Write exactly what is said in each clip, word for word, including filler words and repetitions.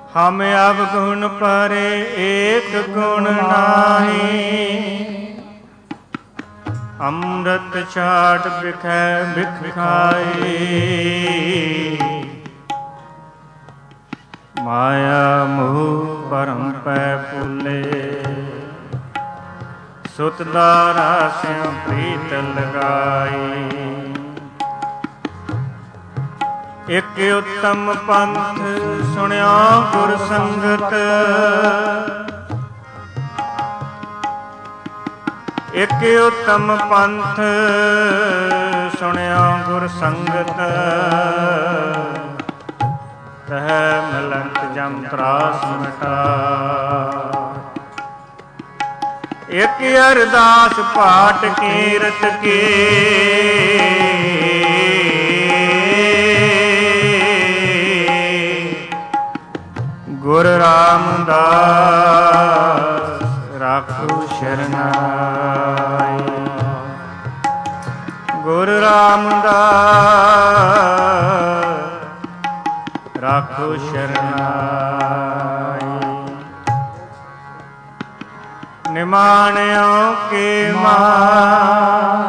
हम अवगुण परे एक गुण नाही। अमृत छाट बिखै बिख खाए। माया मोह परम पै फूले। सुत दारा स्यों प्रीत लगाई। एक उत्तम पंथ सुनिया गुर संगत। एक उत्तम पंथ सुनिया गुर संगत। तह मिलत जम त्रास मिटा। एक अरदास पाठ कीरत के। गुर रामदास राखो शरनाई। गुर रामदास राखो शरनाई। निमाणियों के मान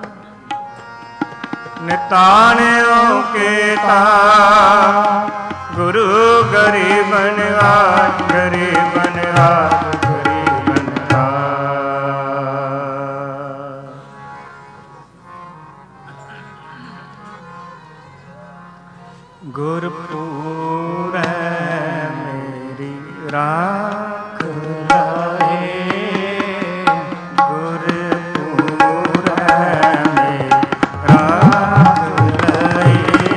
निताणियों के तान। गुरु गरीब निवाज गरीब निवाज गरीब निवाज। गुरपुर मेरी राख लाए। गुरपुर मेरी राख लाए।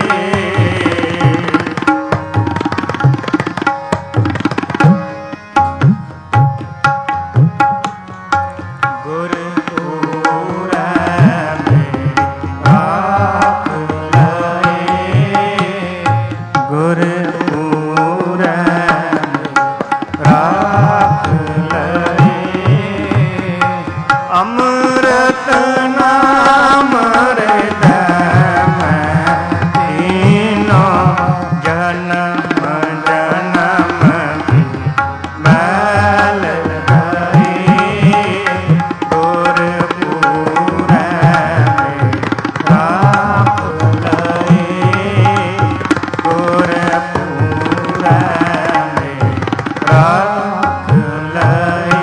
अमृत नाम हृदय में तीनों जन्म जन्म की मैल गई। गुरपुर में राख लाई। गुरपुर में राख लाई।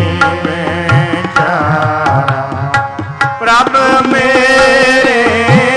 प्रभ मेरे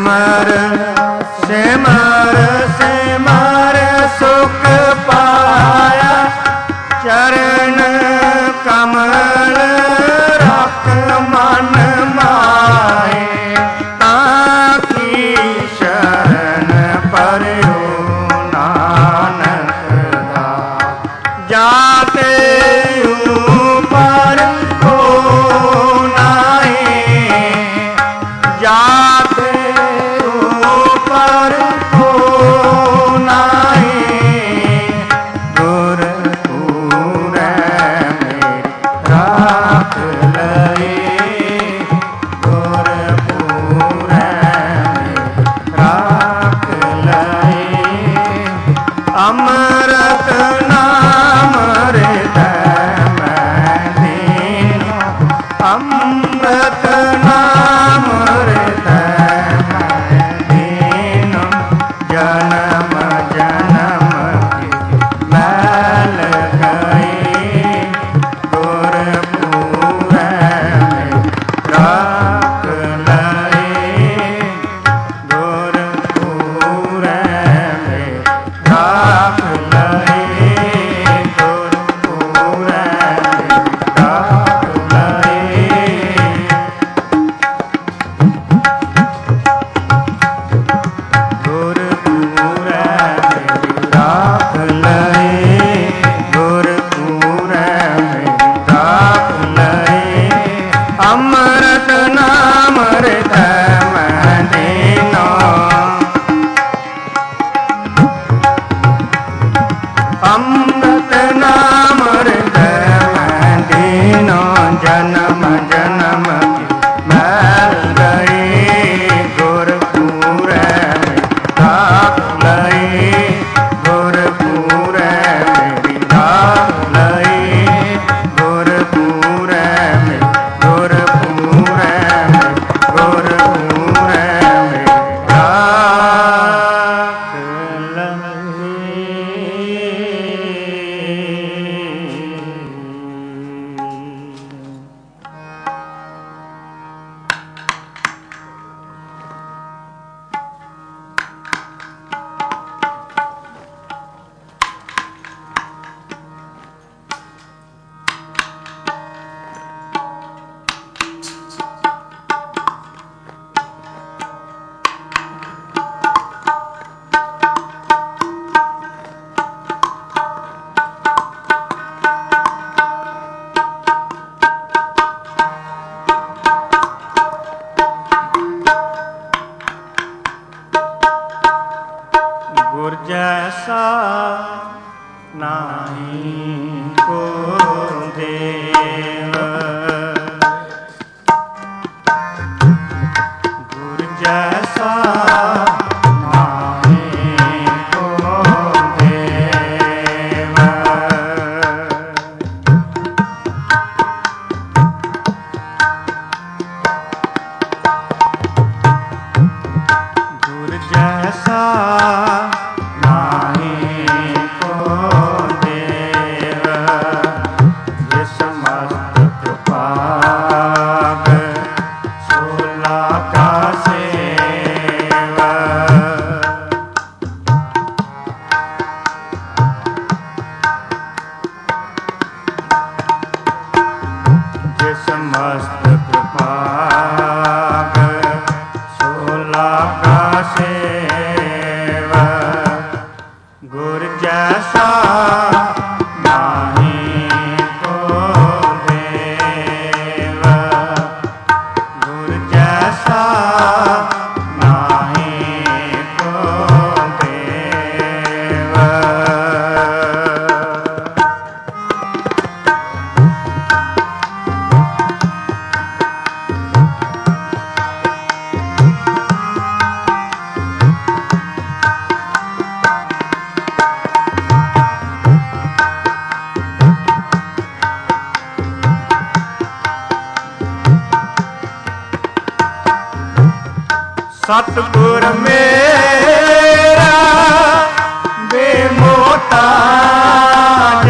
ਸਿਮਰ ਸਿਮਰ ਸਿਮਰ ਸੁਖ ਪਾਇਆ ਚਰਨ ਕਮਲ ਰੱਖ ਮਨ ਮਾਏ ਤਾਂ ਕੀ ਸ਼ਰਨ ਪਰਿਓ ਨਾਨਕ ਦਾ ਜਾਤੇ ਉਪਰ ਕੋ ਨਾਹੀ ਜਾਤੇ ਉਪਰ ਕੋ ਨਾਹੀ ਗੁਰ ਪੂਰੈ ਮੇ ਰਾਖ ਲਏ ਗੁਰ ਪੂਰੈ ਮੇ ਰਾਖ ਲਏ ਅੰਮ੍ਰਿਤ ਨਾਮ ਹਿਰਦੈ ਮੈਂ ਦੀਨੋ ਅੰਮ੍ਰਿਤ ਨਾਮ ਹਿਰਦੈ ਮੈਂ ਦੀਨੋ ਜਨਮ ਜਨਮ ਕੀ ਮੈਲ ਗਈ ਗੁਰ ਪੂਰੈ ਮੇ ਰਾਖ ਲਏ ਗੁਰ ਪੂਰੈ ਮੇ ਰਾਖ ਲਏ ਗੁਰ ਪੂਰੈ ਮੇ ਰਾਖ ਲਏ ਗੁਰ ਪੂਰੈ ਮੇ ਰਾਖ ਲਏ ਗੁਰ ਪੂਰੈ ਮੇ ਰਾਖ ਲਏ ਅੰਮ੍ਰਿਤ ਨਾਮ ਹਿਰਦੈ ਮੈਂ ਦੀਨੋ ਅੰਮ੍ਰਿਤ ਨਾਮ ਹਿਰਦੈ ਮੈਂ ਦੀਨੋ ਜਨਮ ਜਨਮ ਕੀ ਮੈਲ ਗਈ ਗੁਰ ਪੂਰੈ ਮੇ ਰਾਖ ਲਏ ਗੁਰ ਪੂਰੈ ਮੇਰੀ ਰਾਖ ਲਏ ਗੁਰ ਪੂਰੈ ਮੇ ਗੁਰ ਪੂਰੈ ਮੇ ਗੁਰ ਪੂਰੈ ਮੇ ਰਾਖ ਲਏ। ਗੁਰ ਜੈਸਾ ਨਾਹੀ ਕੋ ਦੇਵ ਗੁਰ ਜੈਸਾ ਨਾਹੀ ਕੋ ਦੇਵ ਗੁਰ ਜੈਸਾ ਨਾਹੀ ਕੋ ਦੇਵ ਜਿਸ ਮਸਤਕ ਪਾਗ ਸੋਲਾ ਕਾ ਸੇਵ ਜਿਸ ਮਸਤਕ ਪਾਗ ਸੋਲਾ ਕਾ ਸੇਵ ਗੁਰ ਜੈਸਾ ਨਾਹੀ ਕੋ ਦੇਵ ਗੁਰ ਜੈਸਾ ਨਾਹੀ ਕੋ ਦੇਵ ਸਤਿਗੁਰ ਮੇਰਾ ਬੇਮੋਹਤਾਜ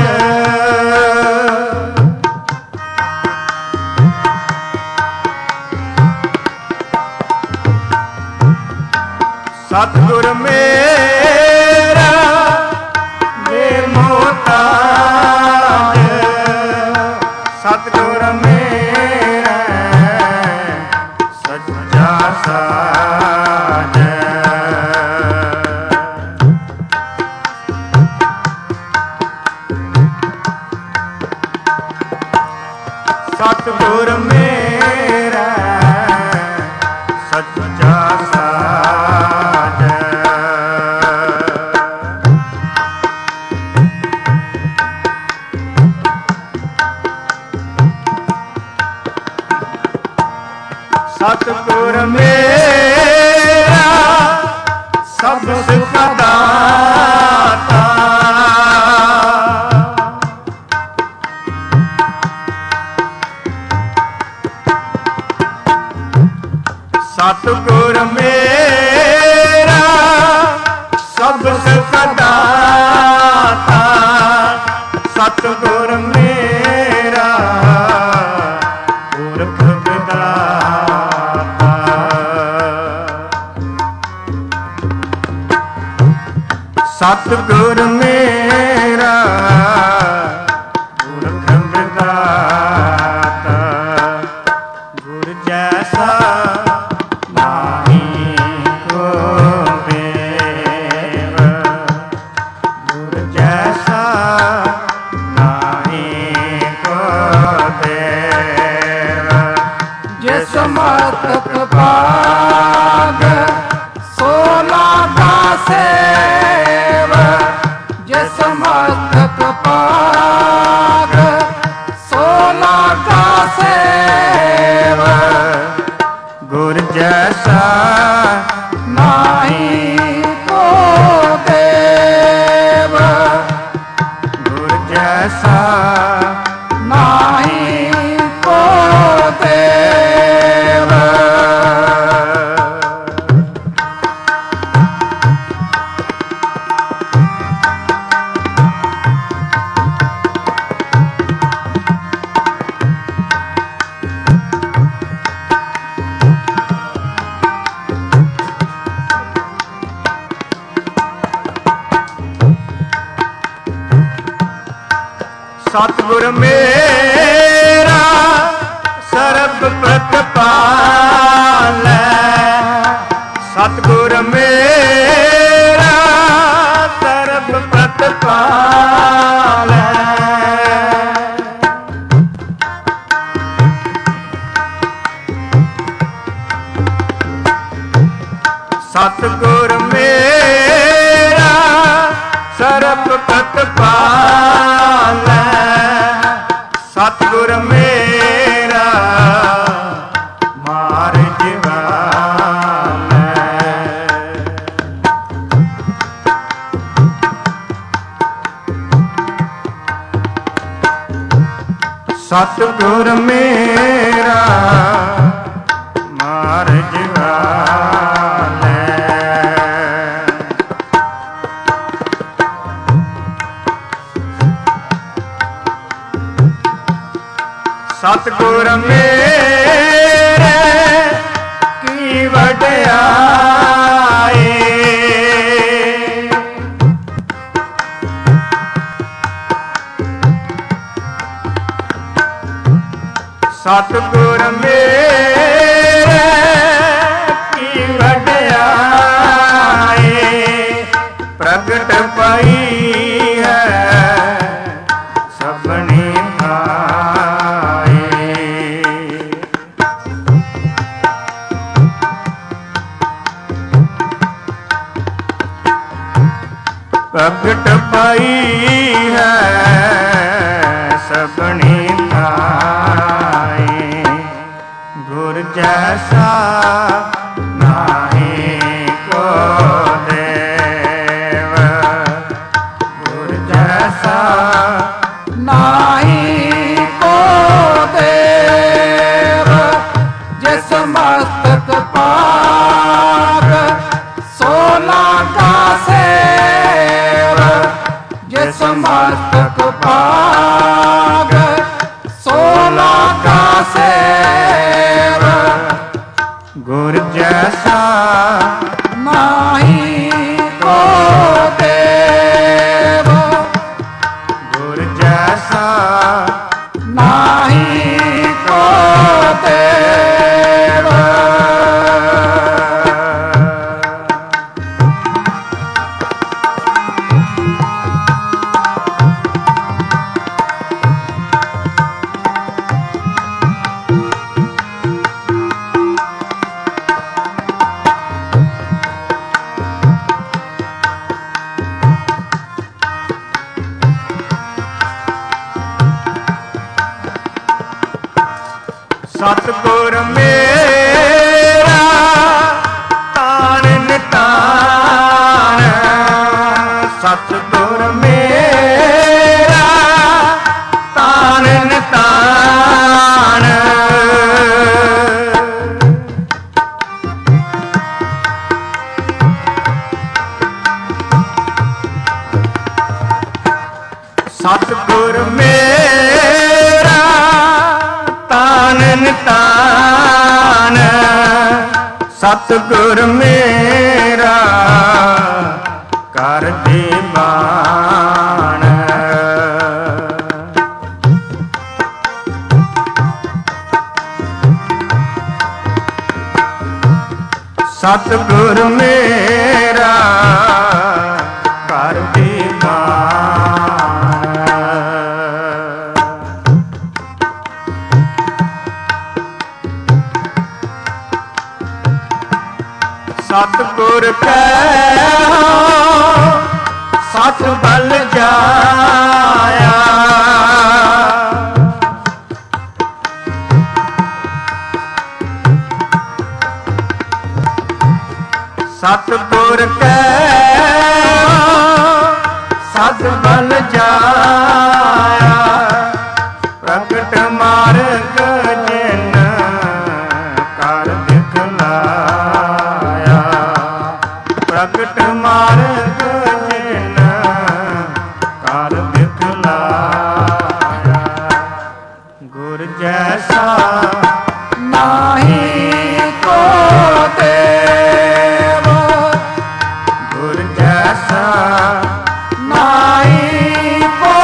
ਸਤਿਗੁਰ ਮੇਰਾ ਸੱਚਾ ਸਾਜ। ਸਤਿਗੁਰ ਮੇਰਾ ਸਭ ਸੁਖ ਦਾਤਾ। ਸਤਿਗੁਰ ਮੇਰਾ ਸਭ ਸੁਖ ਦਾਤਾ। ਸਤਿਗੁਰ ਮੇਰਾ ਪੁਰਖ ਵਿਦਾਤਾ। ਸਤਿਗੁਰ ਮੇਰਾ ਪੁਰਖ ਵਿਦਾਤਾ। ਗੁਰ ਜੈਸਾ ਮਸਤਕ ਭਾਗ ਸੋਲਾ ਕਾ ਸੇਵ। ਜਿਸ ਮਸਤਕ ਭਾਗ ਸੋਲਾ ਕਾ ਸੇਵ। ਗੁਰ ਜੈਸਾ ਨਾਹੀ ਕੋ ਦੇਵ। ਗੁਰ ਜੈਸਾ ਨਾਹੀ ਕੋ ਦੇਵ। ਸਤਿਗੁਰ ਮੇਰਾ ਸਰਬ ਪ੍ਰਤਪਾਲੈ। ਸਤਿਗੁਰ ਮੇਰਾ ਸਰਬ ਪ੍ਰਤਪਾਲੈ। ਸਤਿਗੁਰ ਮੇਰਾ ਸਰਬ ਪ੍ਰਤਪਾਲੈ। ਸਤਿਗੁਰ ਮੇਰਾ ਮਾਰ ਜਿਵਾਲੈ। ਸਤਿਗੁਰ ਮੇਰਾ ਮਾਰ ਜਿਵਾਲੈ। ਸਤਿਗੁਰ ਮੇਰੇ ਕੀ ਵਡਿਆਈ। ਸਤਿਗੁਰ ਮੇਰੇ ਕੀ ਵਡਿਆਈ। ਪ੍ਰਗਟ ਪਈ ਹੈ ਸਭਨੀ ਪ੍ਰਗਟ ਪਈ ਹੈ ਸਭਨੀ ਥਾਈ। ਗੁਰ ਜੈਸਾ ਨਾਹੀ ਕੋ ਦੇਵ। ਗੁਰ ਜੈਸਾ ਨਾਹੀ ਕੋ ਦੇਵ। ਜਿਸ ਮਸਤਕ ਭਾਗ ਸੋਲਾ ਕਾ ਸੇਵ। ਜਿਸ ਮਸਤਕ ਭਾਗ ਸੋਲਾ ਕਾ ਸੇਵ। ਗੁਰ ਜੈਸਾ ਨਾਹੀ ਕੋ ਦੇਵ। ਗੁਰ ਜੈਸਾ ਨਾਹੀ ਕੋ ਦੇਵ। ਸਤਿਗੁਰ ਮੇਰਾ ਤਾਣ ਨਿਤਾਣ, ਸਤਿਗੁਰ ਮੇਰਾ ਤਾਣ ਨਿਤਾਣ। ਸਤਿਗੁਰ ਮੇਰਾ ਤਾਣ ਨਿਤਾਣ, ਸਤਿਗੁਰ ਮੇਰਾ ਕਰ ਦੀਵਾਨ। ਸਤਿਗੁਰ ਮੇਰਾ ਕਰ ਦੀਵਾਨ। ਸਤਿਗੁਰ ਕੈ ਸਤ ਬਲ ਜਾਇਆ, ਸਤਿਗੁਰ ਕੈ ਸਤ ਬਲ ਜਾਇਆ, ਪ੍ਰਗਟ ਮਾਰਗ ਜਿਨ ਕਰ ਦਿਖਲਾਇਆ, ਪ੍ਰਗਟ ਮਾਰਗ ਜਿਨ ਕਰ ਦਿਖਲਾਇਆ। ਗੁਰ ਜੈਸਾ ਨਾਹੀ ਕੋ ਦੇਵ, ਗੁਰ ਜੈਸਾ ਨਾਹੀ ਕੋ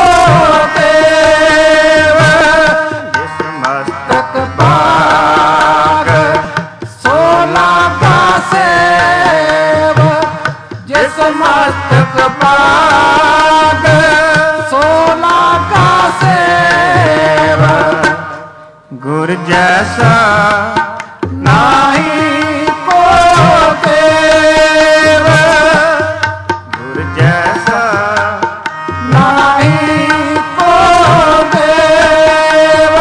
ਦੇਵ, ਜਿਸ ਮਸਤਕ ਭਾਗ ਸੋ ਲਾਗਾ ਸੇਵ, ਜਿਸ ਮਸਤਕ ਭਾਗ ਸੋ ਲਾਗਾ ਸੇਵ। ਗੁਰ ਜੈਸਾ ਨਾਹੀ ਕੋ ਦੇਵ, ਗੁਰ ਜੈਸਾ ਨਾਹੀ ਕੋ ਦੇਵ।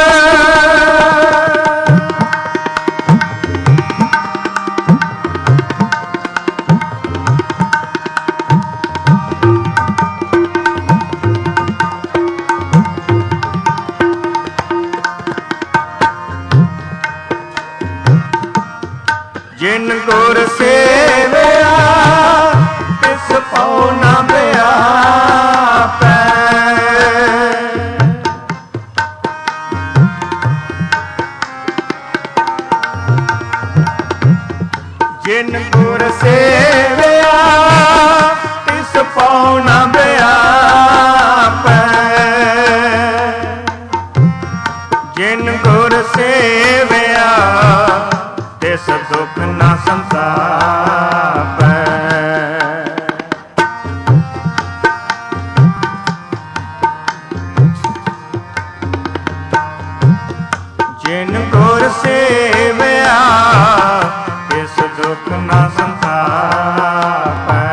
ਜਿਨ ਗੁਰ ਸੇਵਿਆ ਤਿਸ ਪਉ ਨ ਵਿਆਪੈ, ਜਿਨ ਗੁਰ ਸੇਵਿਆ ਤਿਸ ਪਉ ਨ ਵਿਆਪੈ, ਜਿਨ ਗੁਰ ਸੇਵਿਆ ਤਿਸ ਦੁਖ ਨ ਸੰਤਾਪੈ। ਜਿਨ ਗੁਰ ਸੇਵਿਆ ਤਿਸ ਦੁਖ ਨ ਸੰਤਾਪੈ।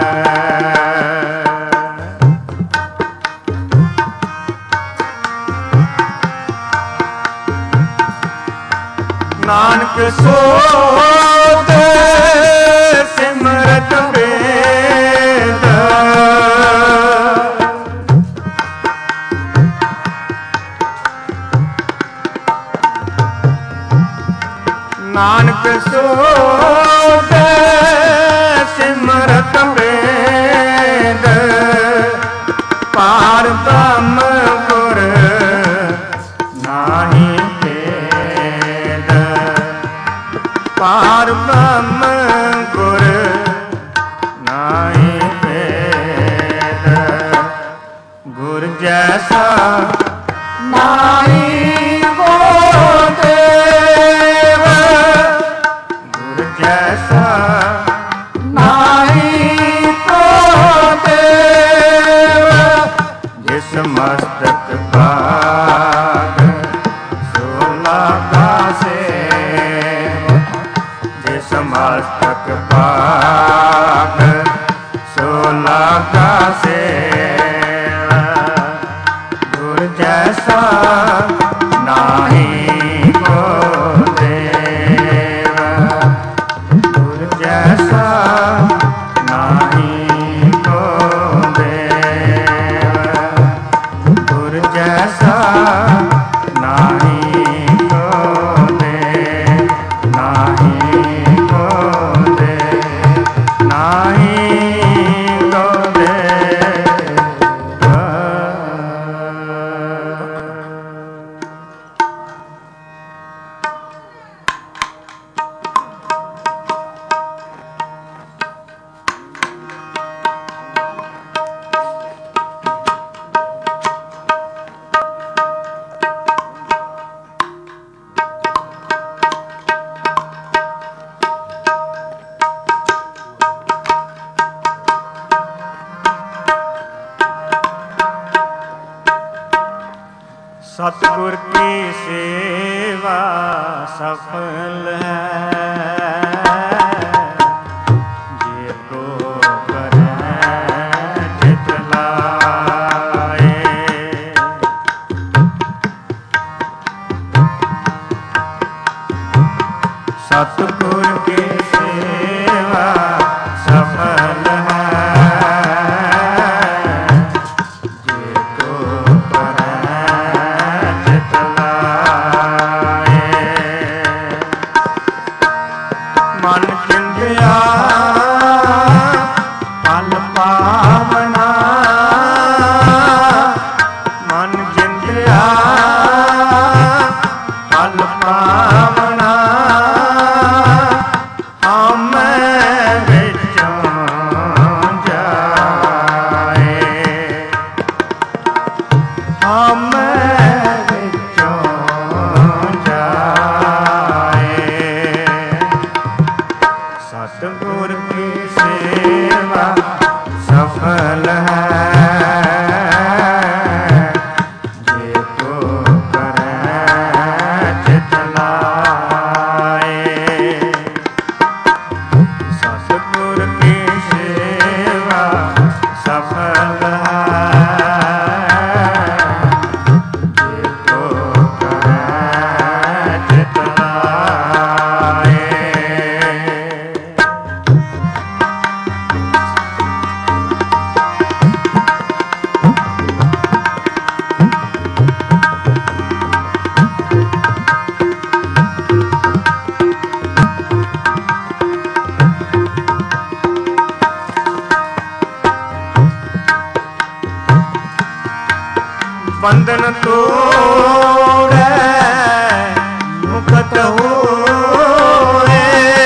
ਨਾਨਕ ਸੋਤ ਸਿਮਰਤ ਵੇਦ, ਨਾਨਕ ਸੋਤ ਸਿਮਰਤ ਵੇਦ, ਪਾਰ ਬ੍ਰਹਮ ਗੁਰ ਨਾਹੀ ਭੇਦ, ਪਾਰ ਬ੍ਰਹਮ ਗੁਰ ਨਾਹੀ ਭੇਦ। ਗੁਰ ਜੈਸਾ ਨਾਹੀ ਕੋ ਦੇਵ, ਗੁਰ ਜੈਸਾ ਨਾਹੀ ਕੋ ਦੇਵ, ਜਿਸ ਮਸਤਕ ਭਾਗ ਸੋ ਲਾਗਾ ਸੇਵ, ਜਿਸ ਮਸਤਕ ਭਾਗ ਸੋ ਲਾਗਾ ਸੇਵ। ਗੁਰ ਜੈਸਾ ਨਾਹੀ ਕੋ सतगुर की सेवा सफल है, जिको करे चित लाए। सतगुर की सेवा सफल है, मन चिंधिया फल पावना, मन चिंधिया फल पावना, हम विचों जाए, हम विचों जाए। सतगुर की सेवा सफल है, जिको करे चित लाए। सतगुर की सेवा सफल है, जिको करे चित लाए। बंधन तोड़े मुक्त होए,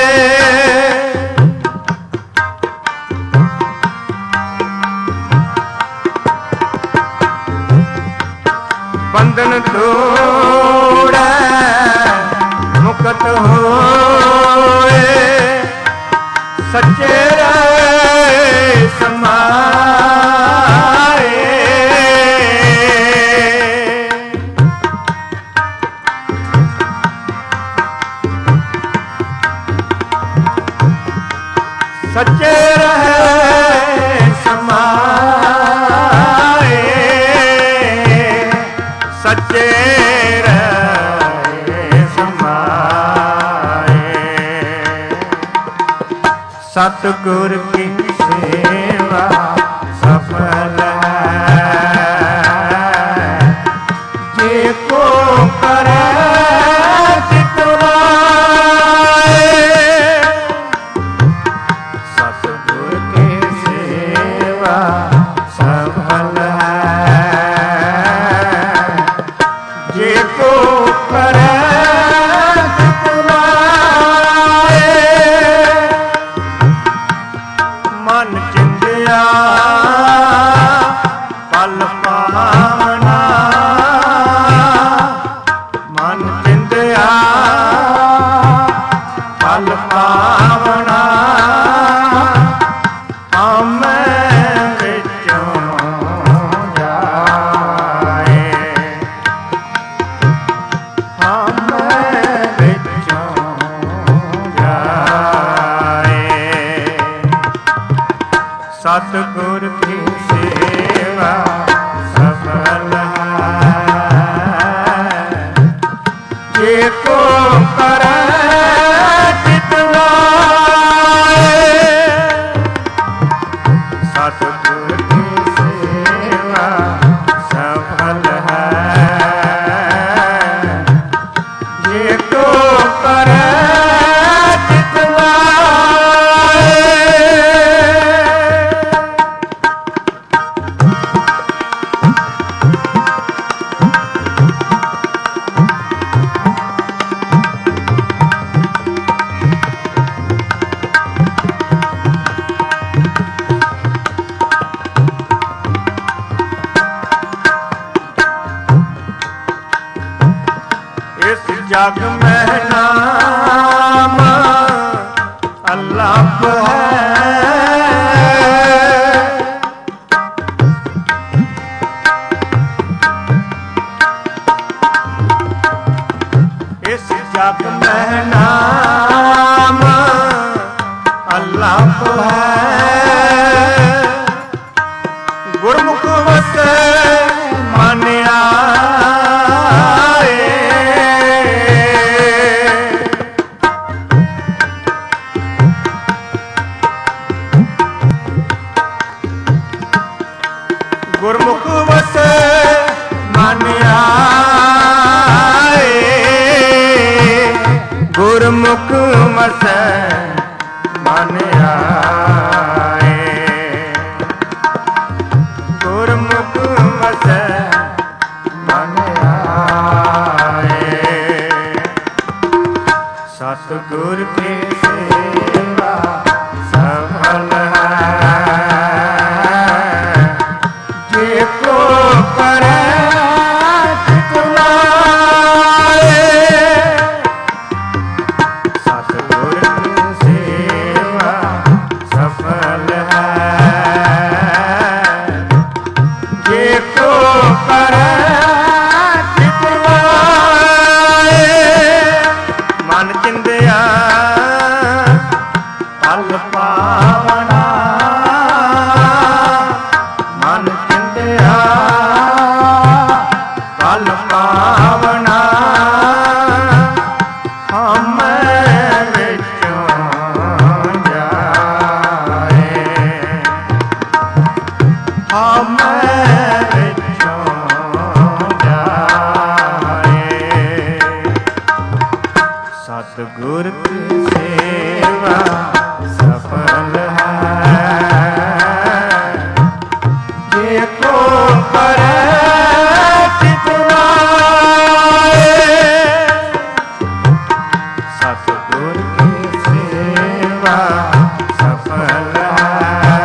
बंधन तोड़े मुक्त होए, सच्चे रहे समाए। सच्चे रहे समाए, सच्चे रहे समाए। सतगुर की सेवा सफल है, जिको करे चित लाए। सतगुर की सेवा सफल है, जिको करे चित लाए। मन चिंधिया फल पावना, मन चिंधिया फल पावना, हम विचों जाए, हम विचों जाए। सतगुर की सेवा सफल है, जिको करे चित लाए। सतगुर की सेवा सफल है, जिको करे चित लाए। जग में नाम अल्लाह है, ਜਗ ਮਹਿ ਨਾਮ ਅੱਲਾਹ ਹੈ, ਗੁਰਮੁਖ ਵਸੈ ਮਨ ਆਏ। ਗੁਰਮੁਖ ਵਸੈ ਮਨ ਆਏ, ਗੁਰਮੁਖ ਵਸੈ ਮਨ ਆਏ, ਗੁਰਮੁਖ ਵਸੈ ਮਨ ਆਏ। ਸਤਿਗੁਰ ਕੀ ਸੇਵਾ ਸਫਲ ਹੈ, ਜੇ ਕੋ ਕਰੈ ਤਿਤ ਲਾਏ। ਸਤਿਗੁਰ ਕੀ ਸੇਵਾ ਸਫਲ ਹੈ, ਜੇ ਕੋ ਕਰੈ ਤਿਤ ਲਾਏ। ਮਨ ਚਿੰਦਿਆ ਪਲ ਪਾਵਨਾ, ਮਨ ਚਿੰਦਿਆ ਪਲ ਪਾਵਨਾ, ਹਮੈ ਵਿੱਚੋਂ ਜਾਏ, ਹਮੈ ਵਿੱਚੋਂ ਜਾਏ। ਸਤਿਗੁਰ ਕੀ ਸੇਵਾ ਸਫਲ ਹੈ, ਜੇ ਕੋ ਕਰੈ ਤਿਤ ਲਾਏ। ਸਤਿਗੁਰ ਕੀ ਸੇਵਾ ਸਫਲ ਹੈ,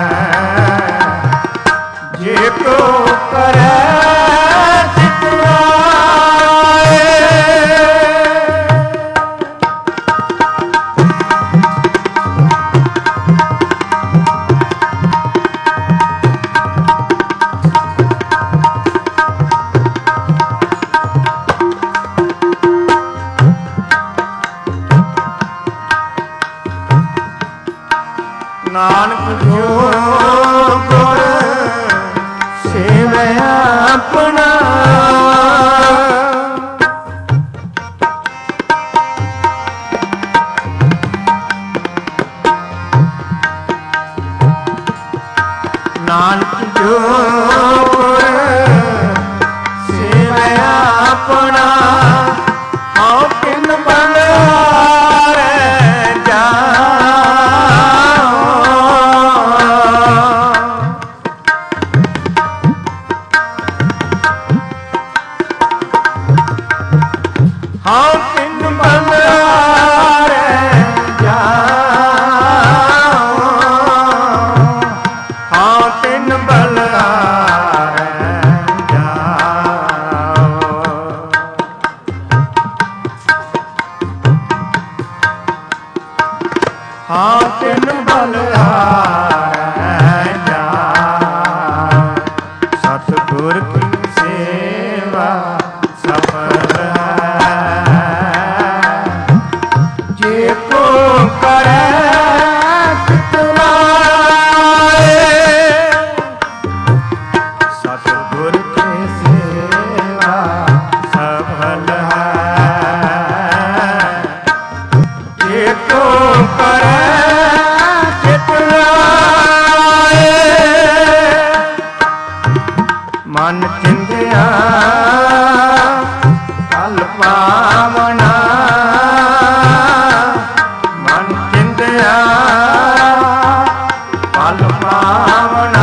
ਜੇ ਕੋ ਕਰੈ ਤਿਤ ਲਾਏ। ਨਾਨਕ ਜੋ ਗੁਰ ਸੇਵੈ ਆਪਣਾ, ਨਾਨਕ ਜੋ ਗੁਰ ਸੇਵੈ ਆਪਣਾ, ਹਉ ਕਿਨ ਬਲਿਆਰੈ ਜਾਓ। ਹਉ ਕਿਨ ਬਲਿਆਰੈ ਜਾਓ, ਹਉ ਤਿਨ ਬਲਿਆਰੈ ਜਾਓ। ਹਉ ਤਿਨ ਬਲਿਆਰੈ ਜਾਓ। ਸਤਿਗੁਰ ਕੀ ਸੇਵਾ ਸਫਲ ਹੈ, ਜੇ ਕੋ ਕਰੈ ਤਿਤ ਲਾਏ। ਸਤਿਗੁਰ ਕੀ ਸੇਵਾ ਸਫਲ ਹੈ, ਜੇ ਕੋ ਕਰੈ ਤਿਤ ਲਾਏ। ਮਨ ਚਿੰਦਿਆ ਪਲ ਪਾਵਨਾ, ਮਨ ਚਿੰਦਿਆ ਪਲ ਪਾਵਨਾ,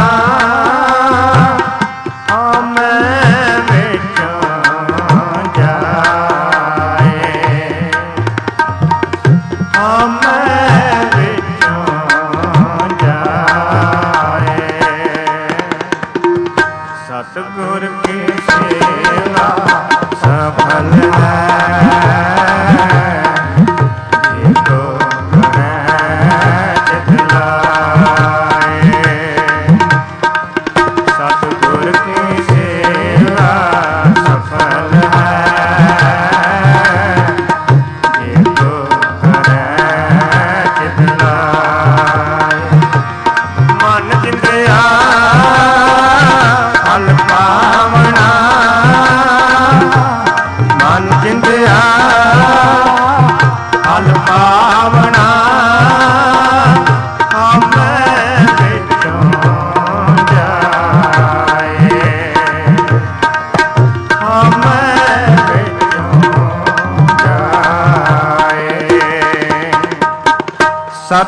ਹਮੈ ਵਿੱਚੋਂ ਜਾਏ, ਹਮੈ ਵਿੱਚੋਂ ਜਾਏ। ਸਤਿਗੁਰ ਕੀ ਸੇਵਾ ਸਫਲ ਹੈ, ਜੇ ਕੋ ਕਰੈ ਤਿਤ ਲਾਏ। ਸਤਿਗੁਰ ਕੀ ਸੇਵਾ ਸਫਲ ਹੈ,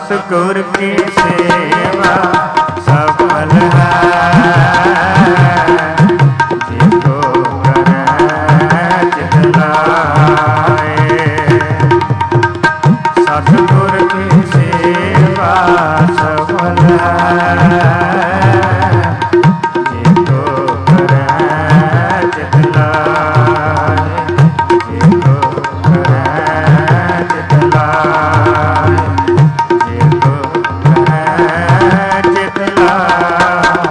सतगुर की सेवा सफल है, जिसको करे चित लाए। सतगुर की सेवा सफल है, जिसको करे चित लाए, जिसको करे चित लाए, जिसको करे चित लाए।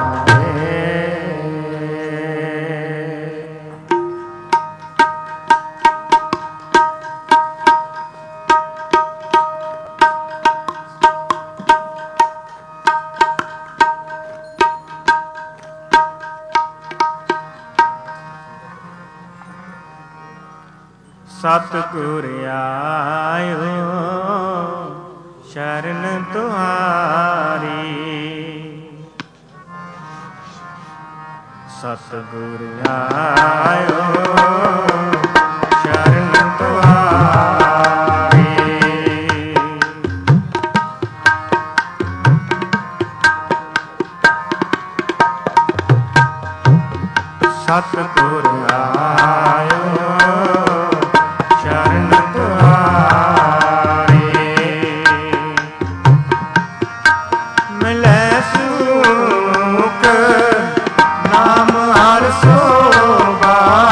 सतगुर आयो शरण तुम्हारी, सतगुर आयो शरण तुम्हारी। सतगुर आयो शरण तुम्हारी, मिलै सुख नाम हर सोबा,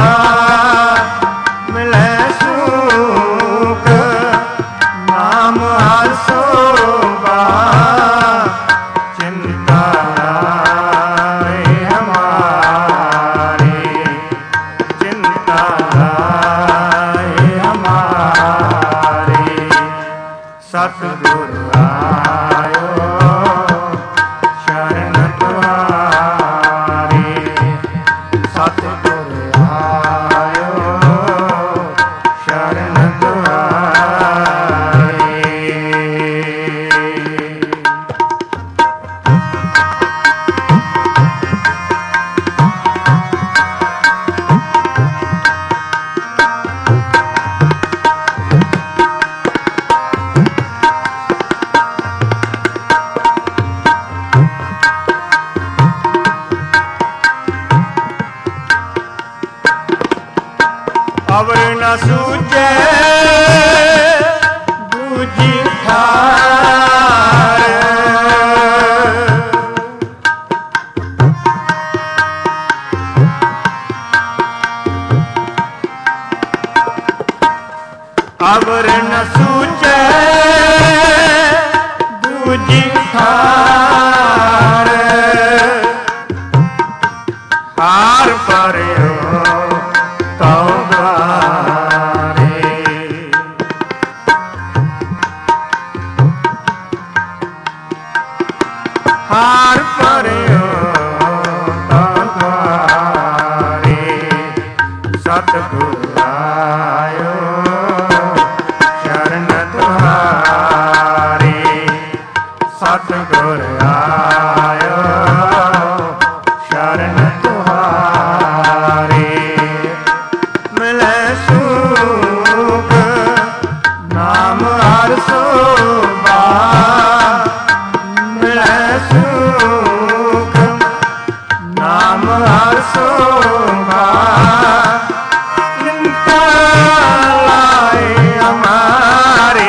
मिलै सुख नाम हर सोबा। चिंता लाए हमारी, चिंता लाए हमारी। सतगुर आयो शरण तुम्हारी, सतगुर आयो शरण तुम्हारी। अवर न सूझे दूजी ठार, अवर न सूझे दूजी ठार। हार पर्यो हार पर्यो तुम्हारे। सतगुर आयो शरण तुम्हारे, सतगुर आयो शरण तुम्हारे। मिलै सुख नाम हर सोबा, मिलै सुख नाम हर सोबा। चिंता लाए हमारे,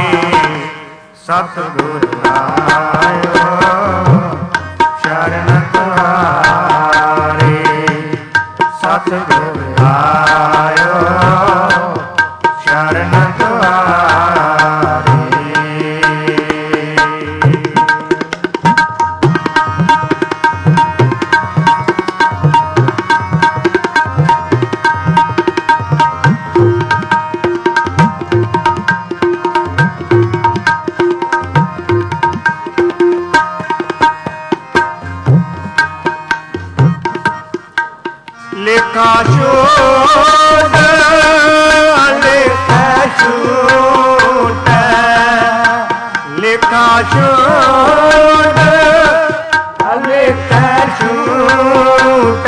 सतगुर आयो शरण तुम्हारे, सतगुर आयो शरण तुम्हारे। लेखा छोड़ लेखा छूट, लेखा छोड़ लेखा छूट।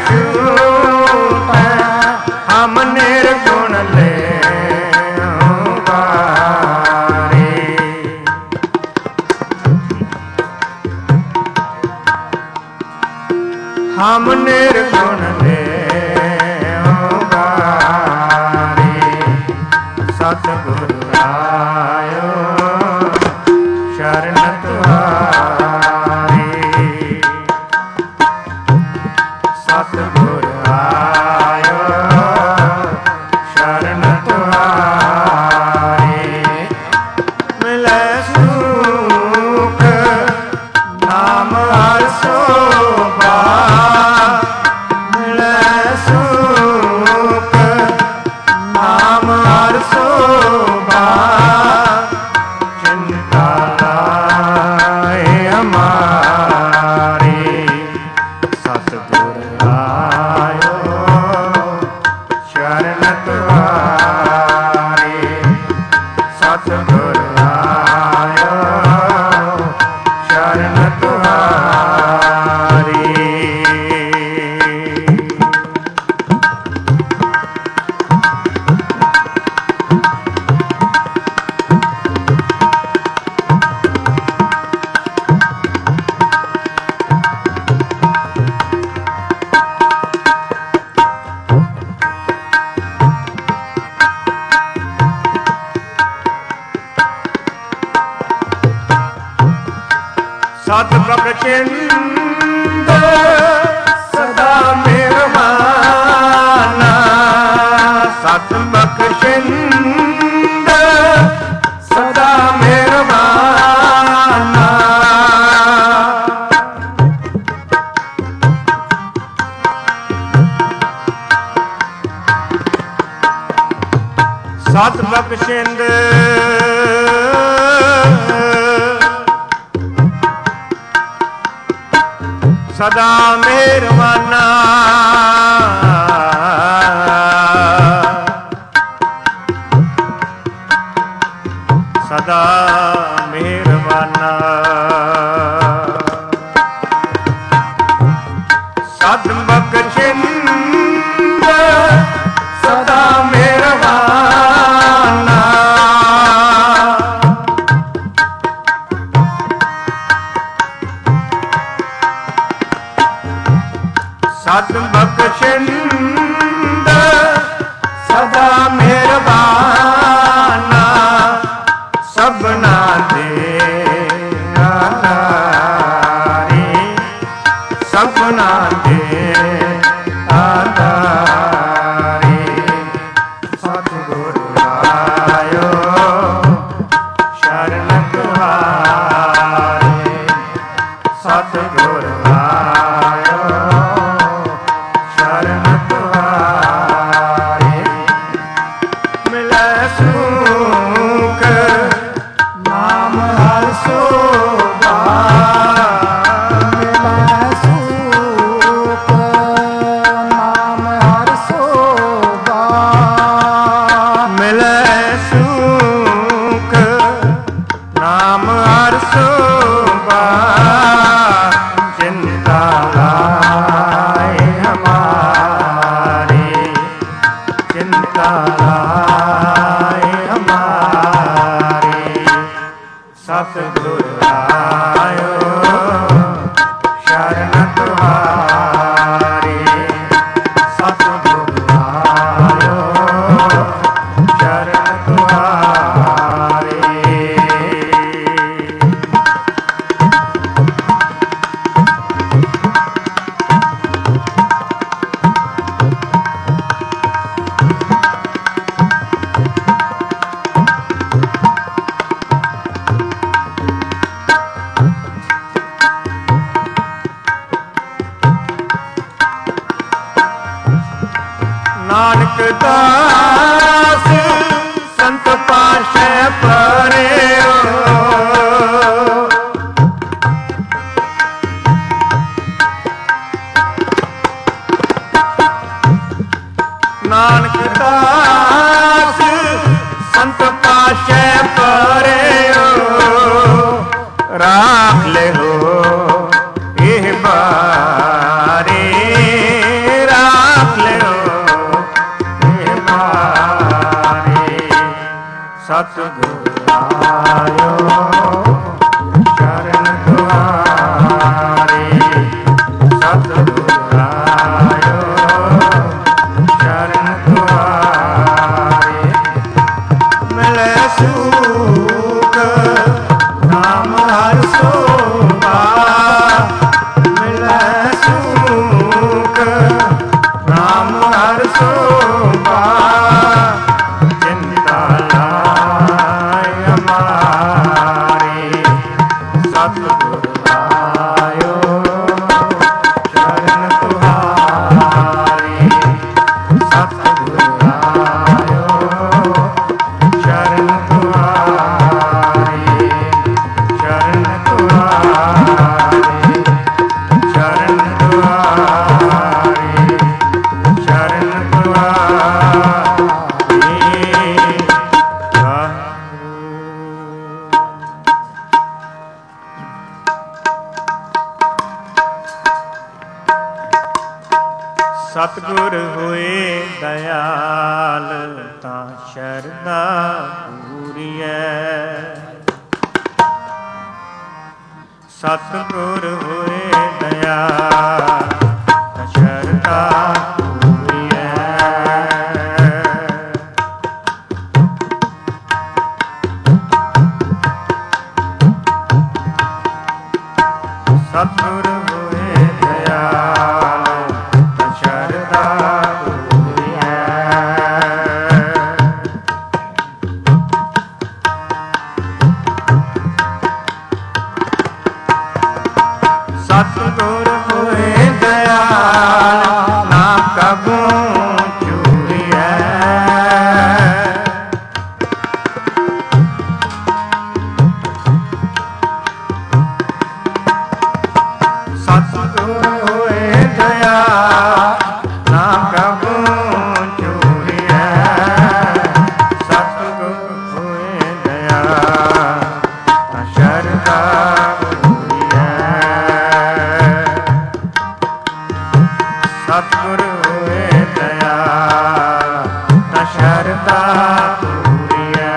ਝੂਠੈ ਹਮ ਨਿਰਗੁਣ ਲੈ ਹਮ ਨਿਰਗੁਣ ਨਿਉਗਾਰੇ ਸਤਿਗੁਰ ਆਇਓ ਸ਼ਰਨ ਤੁਹਾਰੇ ਸਤਿਗੁਰ ਆਇਓ ਸ਼ਰਨ ਤੁਹਾਰੇ ਮਿਲੈ ਸੁਖ ਨਾਮ ਹਰਿ ਸੋਭਾ ਸਤ ਬਖਸ਼ਿੰਦ ਸਦਾ ਮਿਹਰਬਾਨਾ ਸਤ ਬਖਸ਼ਿੰਦ ਸਦਾ ਮਿਹਰਬਾਨਾ ਸਤ ਬਖਸ਼ਿੰਦ ਸਦਾ ਮਿਹਰਬਾਨਾ ਸਦਾ ਮਿਹਰਬਾਨਾ ਸਤ ਬਖਸ਼ਿੰਦ ਸਦਾ ਮਿਹਰਬਾਨਾ ਸਤ ਬਖਸ਼ਿੰਦ ਸਦਾ ਮਿਹਰਬਾਨਾ ਸਭਨਾ ਦੇ ਆਧਾਰੀ ਸਭਨਾ ਦੇ ਆਧਾਰੀ ਸਤਿਗੁਰ ਆਇਓ ਸ਼ਰਨ ਤੁਹਾਰੇ ਸਤਿਗੁਰ ਸਤਿਗੁਰ ਆਇਓ ਸ਼ਰਨ ਤੁਹਾਰੇ ਸਤਿਗੁਰ ਆਇਓ ਸ਼ਰਨ ਤੁਹਾਰੇ ਨਾਨਕ ਦਾਸ ਸੰਤ ਪਾਸ਼ੇ ਪਰਿਓ ਨਾਨਕ ਦਾਸ ਸੰਤ ਪਾਸ਼ੇ ਪਰਿਓ ਰਾਖ ਲਿਓ ਇਹ ਬਾਰੇ ਰਾਖ ਲਿਓ ਇਹ ਮਾਰੇ ਸਤਿਗੁਰ ਆਇਓ ਚਰਨ ਦੁਆਰੇ ਸਤਿਗੁਰ ਆਇਓ ਚਰਨ ਦੁਆਰੇ ਮਿਲੇ ਸੁਖ ਨਾਮ ਹਰਿ ਸੋਭਾ ਮਿਲੇ ਸੁਖ ਨਾਮ ਹਰਿ ਸੋਭਾ ਚਿੰਤਾ ਲਾਇ ਹਮਾਰੇ ਸਤਿਗੁਰ ਆਇਓ ਚਰਨ ਤੁਹਾਰੇ ਸਤਿਗੁਰ ਆਇਓ ਚਰਨ ਤੁਹਾਰੇ ਚਰਨ ਤੁਹਾਰੇ ਚਰਨ ਤੁਹਾਰੇ ਚਰਨ ਸਤਿਗੁਰ ਹੋਏ ਦਇਆਲ ਤਾਂ ਸ਼ਰਧਾ ਪੂਰੀਐ ਸਤਿਗੁਰ ਹੋਏ ਦਇਆਲ ਤਾਂ ਸ਼ਰਧਾ ਪੂਰੀਐ ਸਤਿਗੁਰ ਹੋਏ ਦਇਆਲ ਤਾਂ ਸ਼ਰਧਾ ਪੂਰੀਐ ਸਤਿਗੁਰ ਹੋਏ ਦਇਆਲ ਨਾ ਕਬੂ ਚੂਰੀਐ ਸਤਿਗੁਰ ਹੋਏ ਦਇਆਲ ਨਾ ਕਬੂ ਚੂਰੀਐ ਸਤਿਗੁਰ ਹੋਏ ਦਇਆਲ ਤਾਂ ਸ਼ਰਧਾ ਸਤਿਗੁਰ ਹੋਏ ਦਇਆਲ ਤਾਂ ਸ਼ਰਧਾ ਪੂਰੀਐ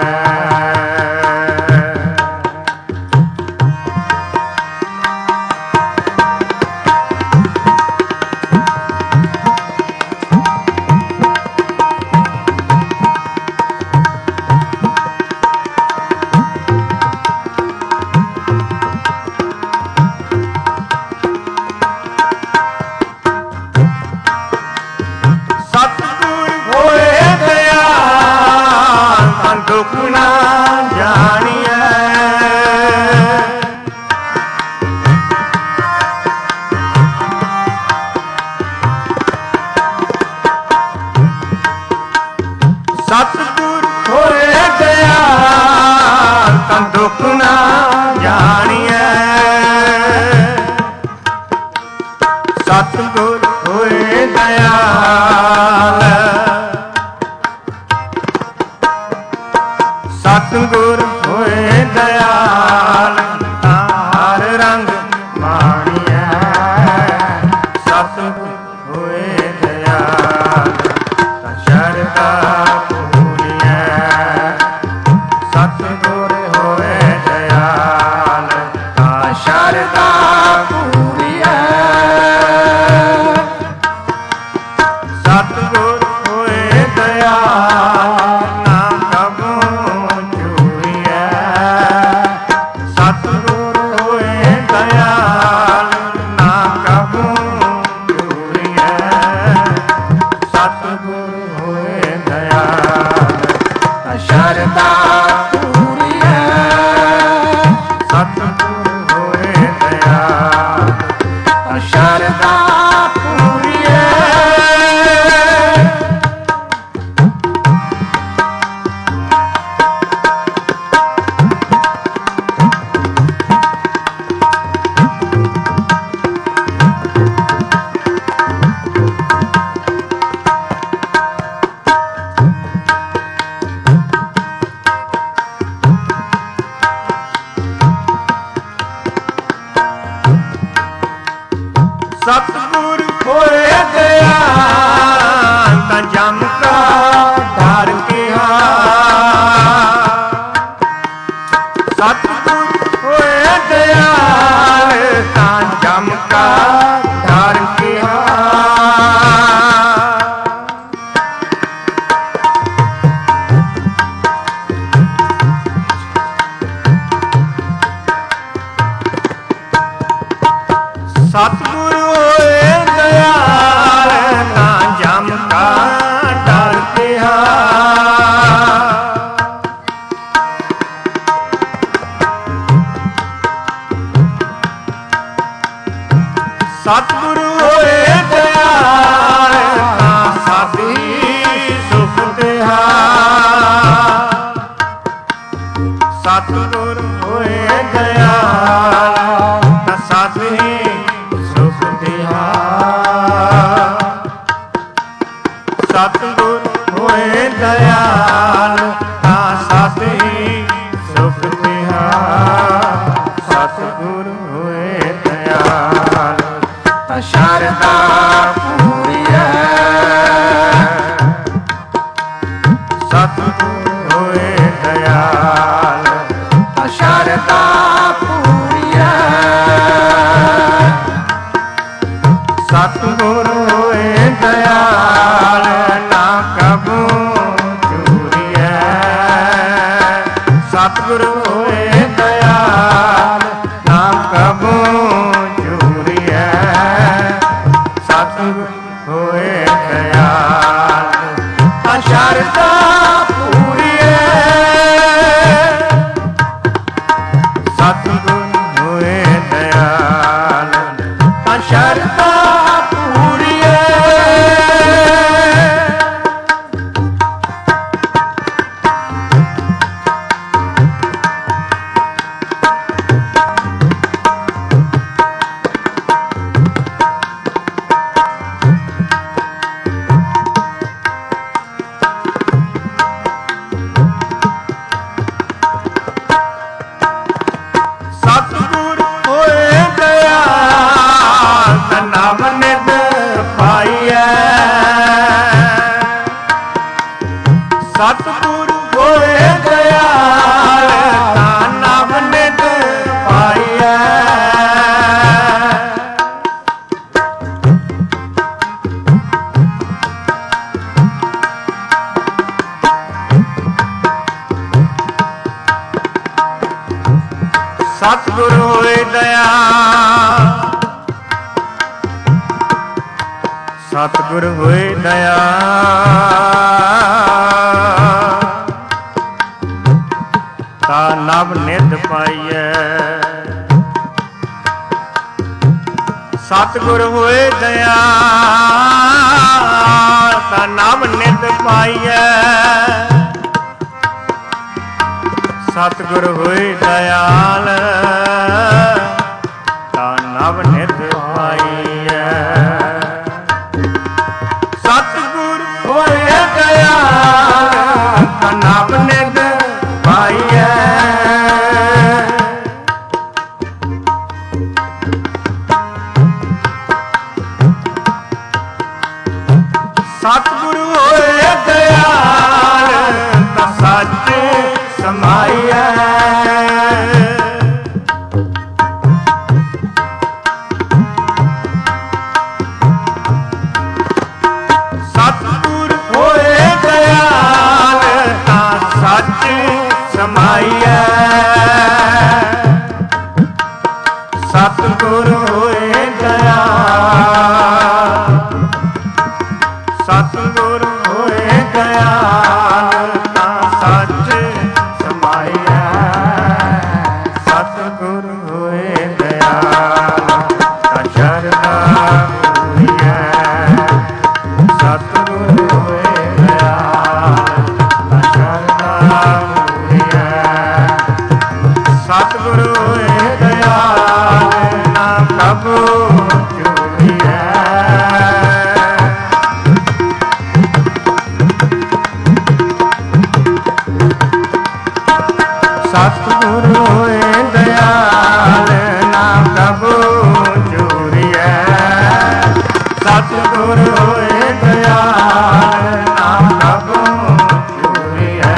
ਸਤਿਗੁਰ ਹੋਏ ਦਇਆਲ ਤਾਂ ਦੁਖ ਨਾ ਜਾਣੀਐ ਸਤਿਗੁਰ ਹੋਏ ਦਇਆਲ ਤਾਂ ਦੁਖ ਨਾ ਜਾਣੀਐ ਸਤਿਗੁਰ ਹੋਏ ਦਇਆਲ ਸਤਿਗੁਰ ਹੋਏ ਦਇਆਲ ਤਾਂ ਹਰ ਰੰਗ ਮਾਣੀਐ ਸਤਿਗੁਰ ਹੋਏ ਦਇਆਲ ਤਾਂ ਸ਼ਰਧਾ ਪੂਰੀਐ ਸਤਿਗੁਰ ਹੋਏ ਦਇਆਲ ਤਾਂ ਸ਼ਰਧਾ ਪੂਰੀਐ ਸਤਿਗੁਰ ਹੋਏ ਦਇਆਲ ਨਾ ਕਬੂ ਚੂਰੀਐ ਸਤਿਗੁਰ ਹੋਏ ਦਇਆਲ ਨਾ ਕਬੂ ਚੂਰੀਐ ਸਤਿਗੁਰ ਹੋਏ ਦਇਆਲ ਦਇਆਲ ਤਾਂ ਸਾਧੀ ਸੁਖ ਤਿਹਾਰ ਸਤਿਗੁਰ ਹੋਏ ਦਇਆਲ ਤਾਂ ਸ਼ਰਧਾ ਪੂਰੀਐ ਸਤਿਗੁਰ ਹੋਏ ਦਇਆਲ ਤਾਂ ਸ਼ਰਧਾ ਪੂਰੀਐ ਸਤਿਗੁਰ ਹੋਏ ਦਇਆਲ ਨਾ ਕਬੂ ਚੂਰੀਐ ਸਤਿਗੁਰ ਹੋਏ ਦਇਆਲ ਨਾ ਕਬੂ ਚੂਰੀਐ ਸਤਿਗੁਰ ਹੋਏ ਦਇਆਲ ਤਾਂ ਸ਼ਰਧਾ ਪੂਰੀਐ ਸਤਿਗੁਰ ਹੋਏ ਦਇਆਲ ਤਾਂ ਸ਼ਰਧਾ ਸਤਿਗੁਰ ਹੋਏ ਦਇਆਲ ਤਾਂ ਨਵ ਨਿਧ ਪਾਈਐ ਸਤਿਗੁਰ ਹੋਏ ਦਇਆਲ ਸਤਿਗੁਰ ਹੋਏ ਦਇਆਲ ਤਾਂ ਨਵ ਨਿਧ ਪਾਈਐ ਸਤਿਗੁਰ ਹੋਏ ਦਇਆਲ ਤਾਂ ਨਵ ਨਿਧ ਪਾਈਐ ਸਤਿਗੁਰ ਹੋਏ ਦਇਆਲ ਤਾਂ ਨਵ ਨਿਧ ਪਾਈਐ ਸਤਿਗੁਰ ਹੋਏ ਦਇਆਲ ਤਾਂ ਨਵ ਨਿਧ ਪਾਈਐ ਸਤਿਗੁਰ ਹੋਏ ਦਇਆਲ ਤਾਂ ਸੱਚ ਸਮਾਈਐ ਸਤਿਗੁਰ ਹੋਏ ਦਇਆਲ ਤਾਂ ਸੱਚ ਸਮਾਈਐ ਸਤਿਗੁਰ ਹੋਏ ਦਇਆਲ ਸਤਿਗੁਰ ਹੋਏ ਦਇਆਲ ਤਾਂ ਸੱਚ ਸਮਾਈਐ ਸਤਿਗੁਰ ਹੋਏ ਦਇਆਲ ਤਾਂ ਸ਼ਰਧਾ ਪੂਰੀਐ ਸਤਿਗੁਰ ਹੋਏ ਦਇਆਲ ਤਾਂ ਸ਼ਰਧਾ ਪੂਰੀਐ ਸਤਿਗੁਰ ਹੋਏ ਦਇਆਲ ਨਾ ਕਬੂ ਚੂਰੀਐ ਸਤਿਗੁਰ ਹੋਏ ਦਇਆਲ ਨਾ ਕਬੂ ਚੂਰੀਐ ਸਤਿਗੁਰ ਹੋਏ ਦਇਆਲ ਨਾ ਕਬੂ ਚੂਰੀਐ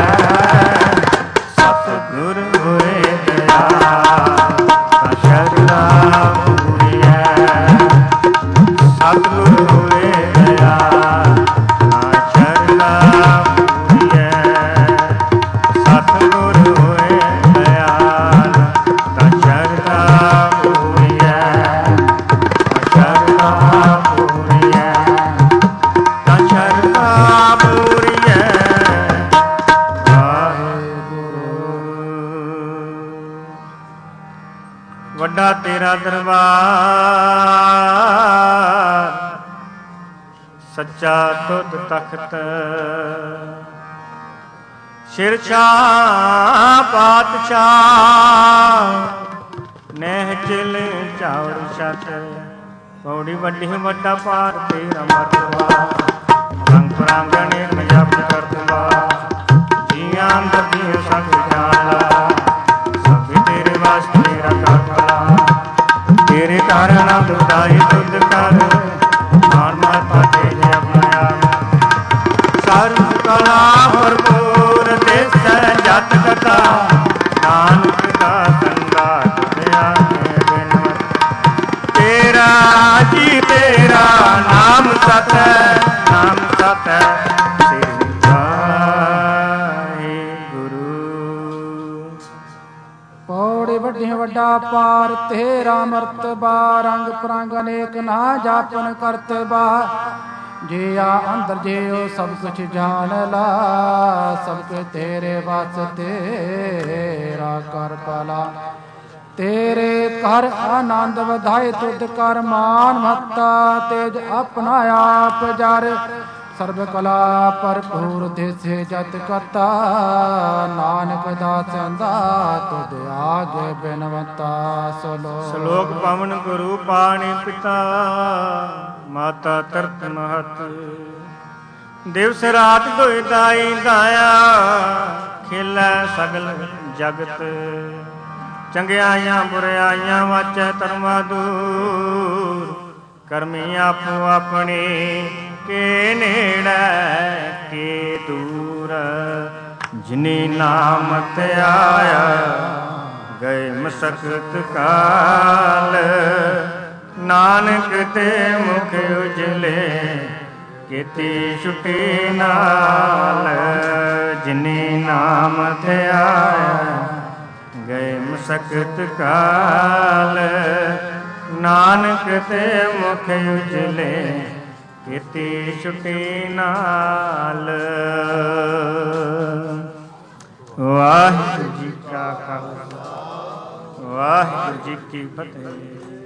ਸਤਿਗੁਰ ਹੋਏ ਦਇਆਲ ਤਾਂ ਸ਼ਰਧਾ ਪੂਰੀਐ ਸਤਿਗੁਰ ਹੋਏ ਦਇਆਲ ਤਾਂ ਸ਼ਰਧਾ ਪੂਰੀਐ ਸਤਿਗੁਰ ਹੋਏ ਦਇਆਲ ਤਾਂ ਸ਼ਰਧਾ ਪੂਰੀਐ ਸ਼ਰਧਾ ਪੂਰੀਐ ਤਾਂ ਸ਼ਰਧਾ ਪੂਰੀਐ ਵਾਹਿਗੁਰੂ। ਵੱਡਾ ਤੇਰਾ ਦਰਬਾਰ ਸੱਚਾ ਤੁਧ ਤਖਤ ਸ਼ਿਰਸ਼ਾਹ ਪਾਤਸ਼ਾਹ ਨਹਿ ਚਿਲ ਚਾਵਰ ਛਤ ਪੌੜੀ ਵੱਡੀ ਵੱਡਾ ਪਾਰ ਤੇਰਾ ਮਰਤਬਾ ਰੰਗ ਪ੍ਰਾਂਗਣ ਇੱਕ ਜਪ ਕਰਤਵਾ ਤੇ ਆਪਣਾ ਸਰਬ ਕਲਾ ਭਰਪੂਰ ਦੇਸੈ ਜਤ ਕਥਾ ਨਾਨਕ ਦਾ ਸੰਗਾ ਤੁਧਿਆ ਕੇ ਬਿਨਵਤ ਤੇਰਾ ਜੀ ਤੇਰਾ ਨਾਮ ਸਤ ਹੈ ਨਾਮ ਸਤ ਹੈ ਸ੍ਰੀ ਵਾਹਿਗੁਰੂ। ਪੌੜੀ ਵੱਡੀ ਵੱਡਾ ਪਾਰ ਤੇਰਾ ਮਰਤਬਾ ਰੰਗ ਪ੍ਰੰਗ ਅਨੇਕ ਨਾ ਜਾਪਨ ਕਰਤਬਾ ਜੇ ਆ ਅੰਦਰ ਜੇ ਉਹ ਸਭ ਕੁਛ ਜਾਣ ਲਾ ਸਭ ਕੁਛ ਤੇਰੇ ਵਸ ਤੇਰਾ ਕਰ ਭਲਾ ਤੇਰੇ ਘਰ ਆਨੰਦ ਵਧਾਏ ਤੁਧ ਕਰ ਮਾਨ ਮਹੱਤਾ ਤੇਜ ਆਪਣਾ ਆਪ ਜਰ ਸਰਬ ਕਲਾ ਭਰਪੂਰ ਦੇਸੇ ਜਤ ਕਰਤਾ ਨਾਨਕ ਦਾਸੰਦਾ ਤੁਧ ਆਗੇ ਬਿਨਵੰਤਾ ਸਲੋ ਸ਼ਲੋਕ ਪਵਨ ਗੁਰੂ ਪਾਣੀ ਪਿਤਾ ਮਾਤਾ ਤਰਤ ਮਹਤ ਦਿਵਸ ਰਾਤ ਦੁਇ ਦਾਈ ਦਾਇਆ ਖੇਲੈ ਸਗਲ ਜਗਤ ਚੰਗਿਆਈਆਂ ਬੁਰਿਆਈਆਂ ਵਾਚੈ ਧਰਮਾ ਦੂਰ ਕਰਮੀ ਆਪੋ ਆਪਣੀ ਕੇ ਨੇੜੈ ਕੇ ਦੂਰ ਜਿਨੀ ਨਾਮ ਤੇ ਆਇਆ ਗਏ ਮਸਕਤ ਕਾਲ ਨਾਨਕ ਤੇ ਮੁਖ ਉਜਲੇ ਕੀਤੀ ਛੁਟੀ ਨਾਲ ਜਿਨੀ ਨਾਮ ਤੇ ਆਇਆ ਗਏ ਮਸਕਤ ਕਾਲ ਨਾਨਕ ਤੇ ਮੁਖ ਉਜਲੇ ਕੀਤੀ ਛੁਟੀ ਨਾਲ। ਵਾਹਿਗੁਰੂ ਜੀ ਕਾ ਖਾਲਸਾ ਵਾਹਿਗੁਰੂ ਜੀ ਕੀ ਫਤਿਹ।